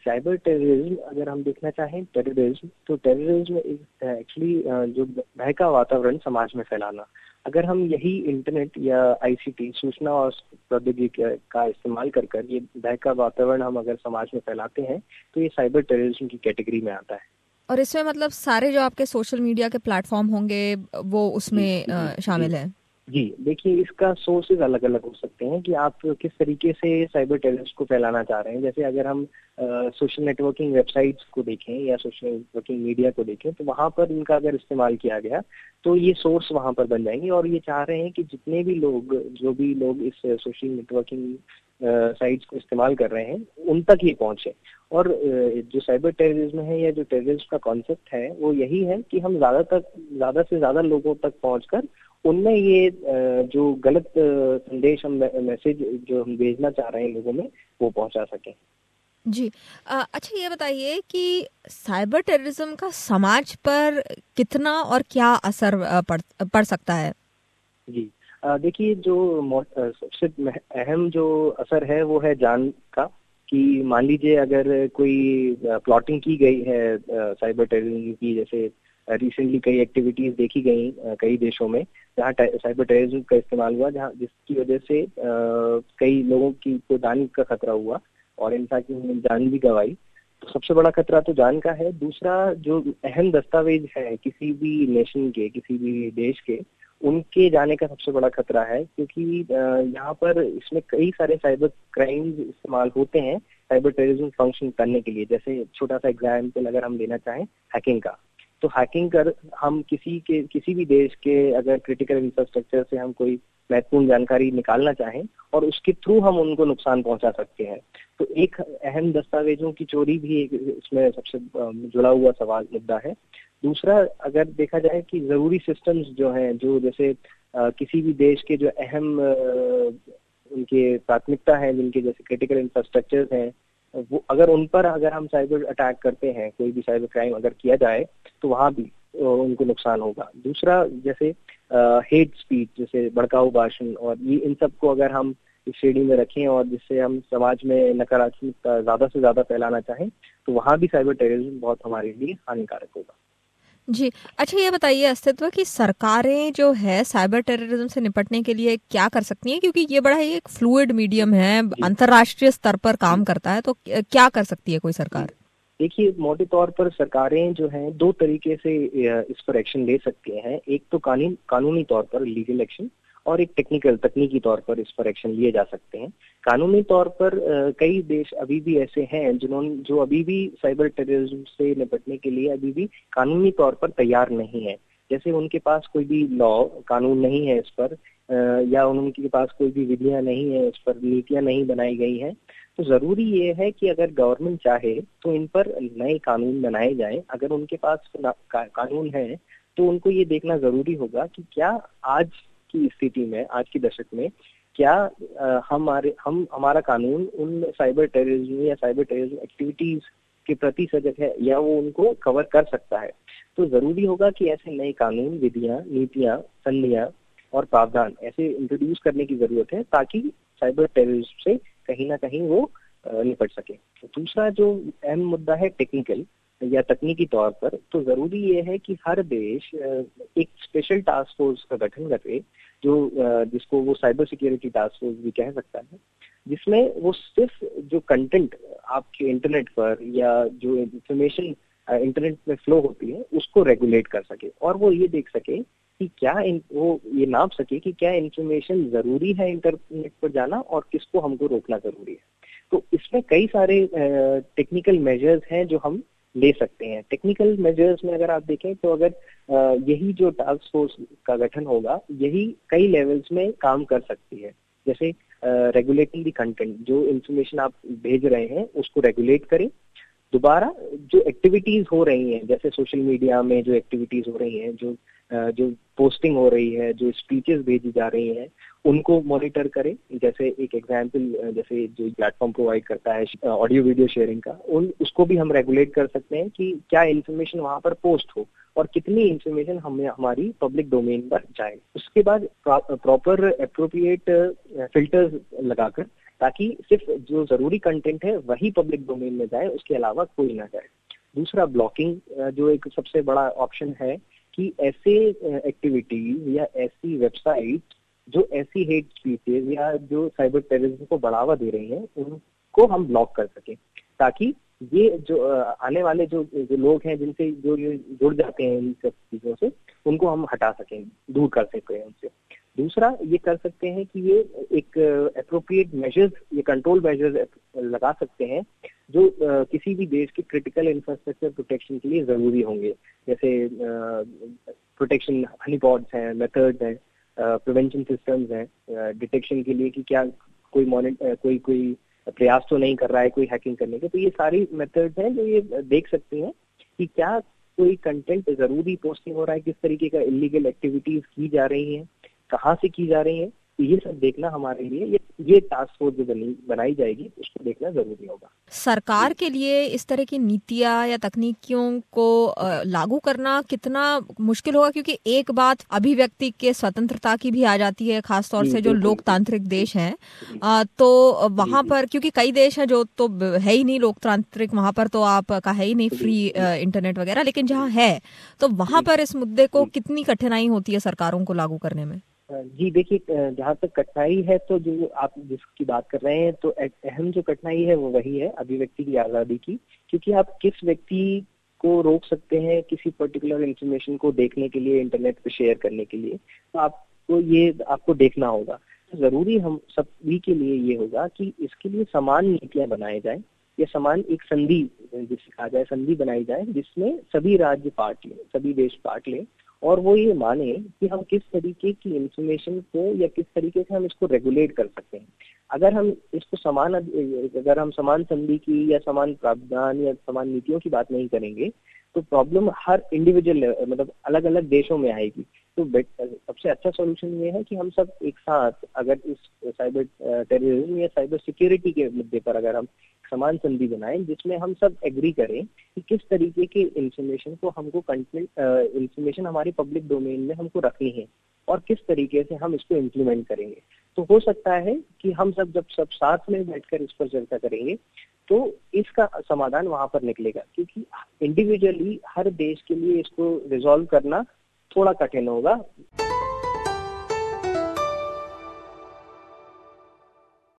Cyber terrorism अगर हम देखना चाहें टेररिज्म, तो टेररिज्म एक्चुअली जो भय का वातावरण समाज में फैलाना। अगर हम यही इंटरनेट या आईसीटी सूचना और प्रौद्योगिकी का इस्तेमाल कर ये भय का वातावरण हम अगर समाज में फैलाते हैं तो ये साइबर टेररिज्म की कैटेगरी में आता है। और इसमें मतलब सारे जो आपके सोशल मीडिया के प्लेटफॉर्म होंगे वो उसमें शामिल है? जी, देखिए इसका सोर्सेज अलग अलग हो सकते हैं कि आप किस तरीके से साइबर टेररिस्ट को फैलाना चाह रहे हैं। जैसे अगर हम सोशल नेटवर्किंग वेबसाइट्स को देखें या सोशल नेटवर्किंग मीडिया को देखें तो वहाँ पर इनका अगर इस्तेमाल किया गया तो ये सोर्स वहाँ पर बन जाएंगे और ये चाह रहे हैं कि जितने भी लोग जो भी लोग इस सोशल नेटवर्किंग साइट्स को इस्तेमाल कर रहे हैं उन तक ये पहुंचे। और जो साइबर टेररिज्म है या जो टेररिज्म का कॉन्सेप्ट है वो यही है कि हम ज्यादा से ज्यादा लोगों तक पहुंचकर उनमें ये जो गलत संदेश हम मैसेज जो हम भेजना चाह रहे हैं लोगों में वो पहुंचा सकें। जी। अच्छा ये बताइए कि साइबर टेररिज्म का समाज पर कितना और क्या असर पड़ सकता है? जी, देखिए जो सबसे अहम जो असर है वो है जान का। कि मान लीजिए अगर कोई प्लॉटिंग की गई है साइबर टेररिज्म की, जैसे रिसेंटली कई एक्टिविटीज देखी गई कई देशों में जहाँ साइबर टेररिज्म का इस्तेमाल हुआ, जहाँ जिसकी वजह से कई लोगों की को जान का खतरा हुआ और इनफैक्ट उन्होंने जान भी गंवाई। तो सबसे बड़ा खतरा तो जान का है। दूसरा जो अहम दस्तावेज है किसी भी नेशन के, किसी भी देश के, उनके जाने का सबसे बड़ा खतरा है, क्योंकि यहाँ पर इसमें कई सारे साइबर क्राइम्स इस्तेमाल होते हैं साइबर टेररिज्म फंक्शन करने के लिए। जैसे छोटा सा एग्जाम्पल अगर हम लेना चाहें हैकिंग का, तो हैकिंग कर हम किसी भी देश के अगर क्रिटिकल इंफ्रास्ट्रक्चर से हम कोई महत्वपूर्ण जानकारी निकालना चाहें और उसके थ्रू हम उनको नुकसान पहुंचा सकते हैं। तो एक अहम दस्तावेजों की चोरी भी इसमें सबसे जुड़ा हुआ सवाल मुद्दा है। दूसरा अगर देखा जाए कि जरूरी सिस्टम्स जो हैं, जो जैसे किसी भी देश के जो अहम उनके प्राथमिकता है, जिनके जैसे क्रिटिकल इंफ्रास्ट्रक्चर हैं, वो अगर उन पर अगर हम साइबर अटैक करते हैं, कोई भी साइबर क्राइम अगर किया जाए तो वहाँ भी उनको नुकसान होगा। दूसरा जैसे हेट स्पीच, जैसे भड़काऊ भाषण, और ये इन सबको अगर हम इस श्रेणी में रखें और जिससे हम समाज में नकारात्मकता ज्यादा से ज्यादा फैलाना चाहें तो वहाँ भी साइबर टेररिज्म बहुत हमारे लिए हानिकारक होगा। जी। अच्छा ये बताइए अस्तित्व की सरकारें जो है साइबर टेररिज्म से निपटने के लिए क्या कर सकती हैं, क्योंकि ये बड़ा ही एक फ्लूइड मीडियम है, अंतर्राष्ट्रीय स्तर पर काम करता है, तो क्या कर सकती है कोई सरकार? देखिए मोटे तौर पर सरकारें जो हैं दो तरीके से इस पर एक्शन ले सकती हैं। एक तो कानूनी तौर पर लीगल एक्शन, और एक तकनीकी तौर पर इस पर एक्शन लिए जा सकते हैं। कानूनी तौर पर कई देश अभी भी ऐसे हैं जो अभी भी साइबर टेररिज्म से निपटने के लिए अभी भी कानूनी तौर पर तैयार नहीं है। जैसे उनके पास कोई भी लॉ कानून नहीं है इस पर, या उनके पास कोई भी विधियां नहीं है, इस पर नीतियां नहीं बनाई गई हैं। तो जरूरी ये है कि अगर गवर्नमेंट चाहे तो इन पर नए कानून बनाए जाएं। अगर उनके पास कानून है तो उनको ये देखना जरूरी होगा कि क्या आज की स्थिति में, आज की दशक में, क्या हमारा कानून उन साइबर टेररिज्म या साइबर टेररिज्म एक्टिविटीज के प्रति सजग है या वो उनको कवर कर सकता है। तो जरूरी होगा कि ऐसे नए कानून, विधियां, नीतियां, संधियां और प्रावधान ऐसे इंट्रोड्यूस करने की जरूरत है ताकि साइबर टेररिज्म से कहीं ना कहीं वो निपट सके। तो दूसरा जो अहम मुद्दा है टेक्निकल या तकनीकी तौर पर, तो जरूरी ये है कि हर देश एक स्पेशल टास्क फोर्स का गठन करे, जिसको वो साइबर सिक्योरिटी टास्क फोर्स भी कह सकता है, जिसमें वो सिर्फ जो कंटेंट आपके इंटरनेट पर या जो इंफॉर्मेशन इंटरनेट में फ्लो होती है उसको रेगुलेट कर सके, और वो ये देख सके कि वो ये नाप सके कि क्या इंफॉर्मेशन जरूरी है इंटरनेट पर जाना और किसको हमको रोकना जरूरी है। तो इसमें कई सारे टेक्निकल मेजर्स हैं जो हम ले सकते हैं। टेक्निकल मेजर्स में अगर आप देखें तो अगर यही जो टास्क फोर्स का गठन होगा, यही कई लेवल्स में काम कर सकती है। जैसे रेगुलेटिंग द कंटेंट, जो इंफॉर्मेशन आप भेज रहे हैं उसको रेगुलेट करें। दोबारा जो एक्टिविटीज हो रही हैं, जैसे सोशल मीडिया में जो एक्टिविटीज हो रही हैं, जो पोस्टिंग हो रही है, जो स्पीचेस भेजी जा रही हैं, उनको मॉनिटर करें। जैसे एक एग्जांपल, जैसे जो प्लेटफॉर्म प्रोवाइड करता है ऑडियो वीडियो शेयरिंग का, उसको भी हम रेगुलेट कर सकते हैं कि क्या इन्फॉर्मेशन वहां पर पोस्ट हो और कितनी इन्फॉर्मेशन हमारी पब्लिक डोमेन पर जाए। उसके बाद प्रॉपर एप्रोप्रिएट फिल्टर्स लगाकर ताकि सिर्फ जो जरूरी कंटेंट है वही पब्लिक डोमेन में जाए, उसके अलावा कोई ना जाए। दूसरा ब्लॉकिंग, जो एक सबसे बड़ा ऑप्शन है कि ऐसे एक्टिविटीज या ऐसी वेबसाइट जो ऐसी हेट स्पीचेस या जो साइबर टेररिज्म को बढ़ावा दे रही हैं उनको हम ब्लॉक कर सकें, ताकि ये जो आने वाले जो लोग हैं जिनसे जो ये जुड़ जाते हैं इन सब चीजों से, उनको हम हटा सकें, दूर कर सकें उनसे। दूसरा ये कर सकते हैं कि ये एक एप्रोप्रिएट मेजर्स, ये कंट्रोल मेजर्स लगा सकते हैं जो किसी भी देश के क्रिटिकल इंफ्रास्ट्रक्चर प्रोटेक्शन के लिए जरूरी होंगे, जैसे प्रोटेक्शन हनीपॉड्स हैं, मेथड्स हैं, प्रिवेंशन सिस्टम्स हैं, डिटेक्शन के लिए कि क्या कोई प्रयास तो नहीं कर रहा है कोई हैकिंग करने के। तो ये सारी मेथड्स हैं जो ये देख सकते हैं कि क्या कोई कंटेंट जरूरी पोस्टिंग हो रहा है, किस तरीके का इलीगल एक्टिविटीज की जा रही हैं, कहाँ से की जा रही हैं। तो ये सब देखना हमारे लिए, ये टास्क फोर्स जो बनाई जाएगी उसको देखना जरूरी होगा। सरकार के लिए इस तरह की नीतियां या तकनीकियों को लागू करना कितना मुश्किल होगा, क्योंकि एक बात अभिव्यक्ति के स्वतंत्रता की भी आ जाती है, खासतौर से जो लोकतांत्रिक देश हैं, तो वहां पर क्योंकि कई देश हैं जो तो है ही नहीं लोकतांत्रिक, वहां पर तो आपका है ही नहीं फ्री इंटरनेट वगैरह, लेकिन जहाँ है तो वहां पर इस मुद्दे को कितनी कठिनाई होती है सरकारों को लागू करने में? जी देखिए, जहाँ तक कठिनाई है तो जो आप जिसकी बात कर रहे हैं, तो अहम जो कठिनाई है वो वही है अभिव्यक्ति की आज़ादी की, क्योंकि आप किस व्यक्ति को रोक सकते हैं किसी पर्टिकुलर इंफॉर्मेशन को देखने के लिए, इंटरनेट पे शेयर करने के लिए, तो आपको देखना होगा। तो जरूरी हम सभी के लिए ये होगा कि इसके लिए समान नीतियां बनाए जाए, या समान एक संधि जिसे कहा जाए, संधि बनाई जाए जिसमें सभी राज्य पार्ट लें, सभी देश पार्ट लें, और वो ये माने कि हम किस तरीके की इंफॉर्मेशन को या किस तरीके से हम इसको रेगुलेट कर सकते हैं। अगर हम समान संधि की या समान प्रावधान या समान नीतियों की बात नहीं करेंगे, तो प्रॉब्लम हर इंडिविजुअल मतलब अलग अलग देशों में आएगी। तो सबसे अच्छा सॉल्यूशन ये है कि हम सब एक साथ अगर इस साइबर टेररिज्म या साइबर सिक्योरिटी के मुद्दे पर अगर हम समान संधि बनाएं, जिसमें हम सब एग्री करें कि किस तरीके के इंफॉर्मेशन को हमको इंफॉर्मेशन हमारी पब्लिक डोमेन में हमको रखनी है और किस तरीके से हम इसको इम्प्लीमेंट करेंगे। तो हो सकता है कि हम जब साथ में बैठकर इस पर चर्चा करेंगे तो इसका समाधान वहां पर निकलेगा, क्योंकि इंडिविजुअली हर देश के लिए इसको रिजॉल्व करना थोड़ा कठिन होगा।